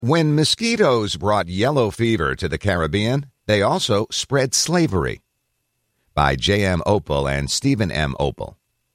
When mosquitoes brought yellow fever to the Caribbean, they also spread slavery. By J.M. Opel and Stephen M. Opel.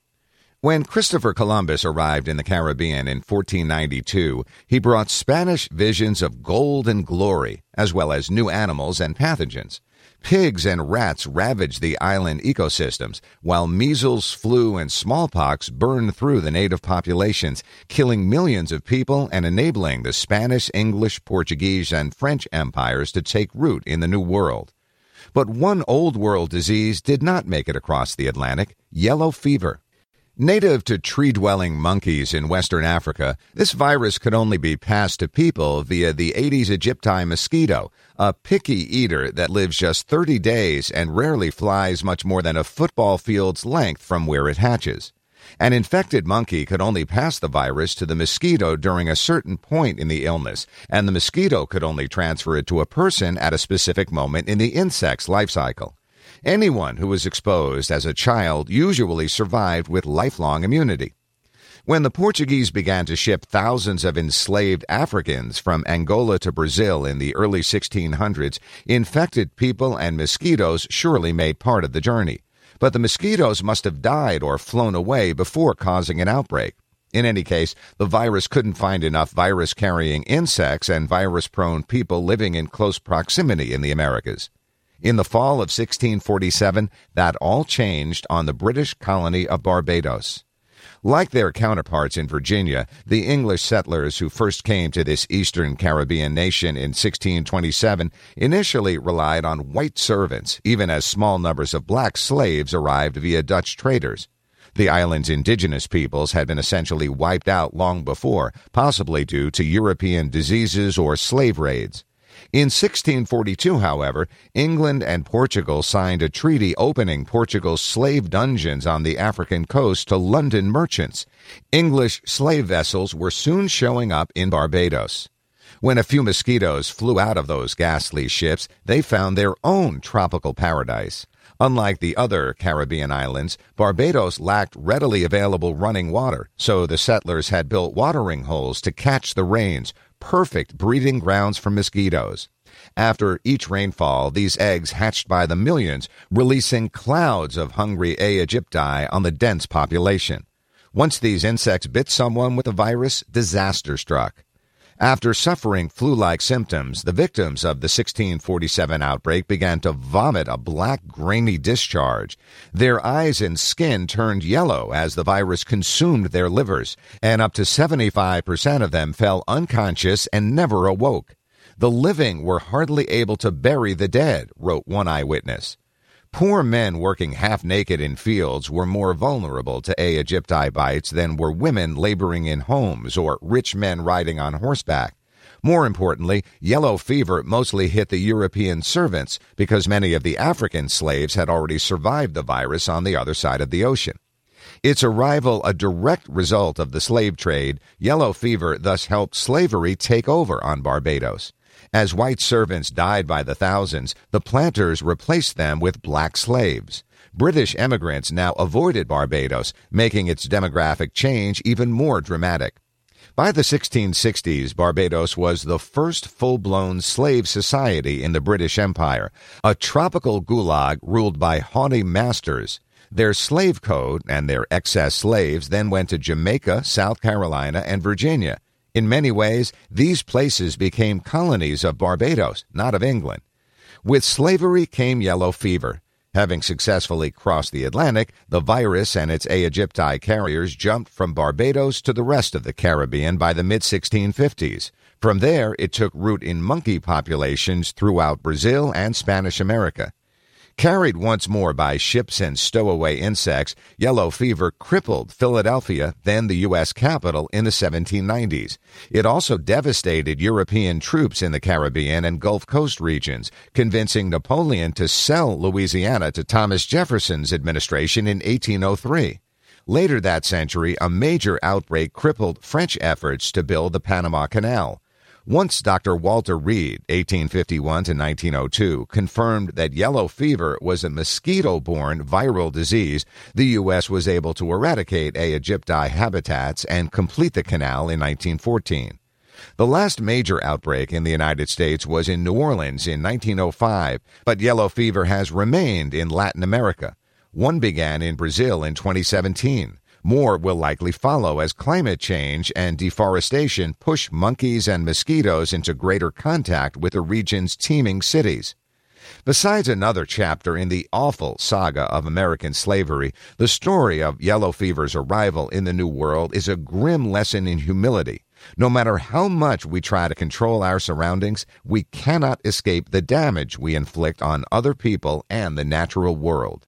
When Christopher Columbus arrived in the Caribbean in 1492, he brought Spanish visions of gold and glory, as well as new animals and pathogens. Pigs and rats ravaged the island ecosystems, while measles, flu, and smallpox burned through the native populations, killing millions of people and enabling the Spanish, English, Portuguese, and French empires to take root in the New World. But one Old World disease did not make it across the Atlantic: yellow fever. Native to tree-dwelling monkeys in western Africa, this virus could only be passed to people via the Aedes aegypti mosquito, a picky eater that lives just 30 days and rarely flies much more than a football field's length from where it hatches. An infected monkey could only pass the virus to the mosquito during a certain point in the illness, and the mosquito could only transfer it to a person at a specific moment in the insect's life cycle. Anyone who was exposed as a child usually survived with lifelong immunity. When the Portuguese began to ship thousands of enslaved Africans from Angola to Brazil in the early 1600s, infected people and mosquitoes surely made part of the journey. But the mosquitoes must have died or flown away before causing an outbreak. In any case, the virus couldn't find enough virus-carrying insects and virus-prone people living in close proximity in the Americas. In the fall of 1647, that all changed on the British colony of Barbados. Like their counterparts in Virginia, the English settlers who first came to this eastern Caribbean nation in 1627 initially relied on white servants, even as small numbers of black slaves arrived via Dutch traders. The island's indigenous peoples had been essentially wiped out long before, possibly due to European diseases or slave raids. In 1642, however, England and Portugal signed a treaty opening Portugal's slave dungeons on the African coast to London merchants. English slave vessels were soon showing up in Barbados. When a few mosquitoes flew out of those ghastly ships, they found their own tropical paradise. Unlike the other Caribbean islands, Barbados lacked readily available running water, so the settlers had built watering holes to catch the rains, perfect breeding grounds for mosquitoes. After each rainfall, these eggs hatched by the millions, releasing clouds of hungry A. aegypti on the dense population. Once these insects bit someone with the virus, disaster struck. After suffering flu-like symptoms, the victims of the 1647 outbreak began to vomit a black, grainy discharge. Their eyes and skin turned yellow as the virus consumed their livers, and up to 75% of them fell unconscious and never awoke. The living were hardly able to bury the dead, wrote one eyewitness. Poor men working half-naked in fields were more vulnerable to A. aegypti bites than were women laboring in homes or rich men riding on horseback. More importantly, yellow fever mostly hit the European servants because many of the African slaves had already survived the virus on the other side of the ocean. Its arrival a direct result of the slave trade, yellow fever thus helped slavery take over on Barbados. As white servants died by the thousands, the planters replaced them with black slaves. British emigrants now avoided Barbados, making its demographic change even more dramatic. By the 1660s, Barbados was the first full-blown slave society in the British Empire, a tropical gulag ruled by haughty masters. Their slave code and their excess slaves then went to Jamaica, South Carolina, and Virginia. In many ways, these places became colonies of Barbados, not of England. With slavery came yellow fever. Having successfully crossed the Atlantic, the virus and its A. aegypti carriers jumped from Barbados to the rest of the Caribbean by the mid-1650s. From there, it took root in monkey populations throughout Brazil and Spanish America. Carried once more by ships and stowaway insects, yellow fever crippled Philadelphia, then the U.S. capital, in the 1790s. It also devastated European troops in the Caribbean and Gulf Coast regions, convincing Napoleon to sell Louisiana to Thomas Jefferson's administration in 1803. Later that century, a major outbreak crippled French efforts to build the Panama Canal. Once Dr. Walter Reed, 1851 to 1902, confirmed that yellow fever was a mosquito-borne viral disease, the U.S. was able to eradicate A. aegypti habitats and complete the canal in 1914. The last major outbreak in the United States was in New Orleans in 1905, but yellow fever has remained in Latin America. One began in Brazil in 2017. More will likely follow as climate change and deforestation push monkeys and mosquitoes into greater contact with the region's teeming cities. Besides another chapter in the awful saga of American slavery, the story of yellow fever's arrival in the New World is a grim lesson in humility. No matter how much we try to control our surroundings, we cannot escape the damage we inflict on other people and the natural world.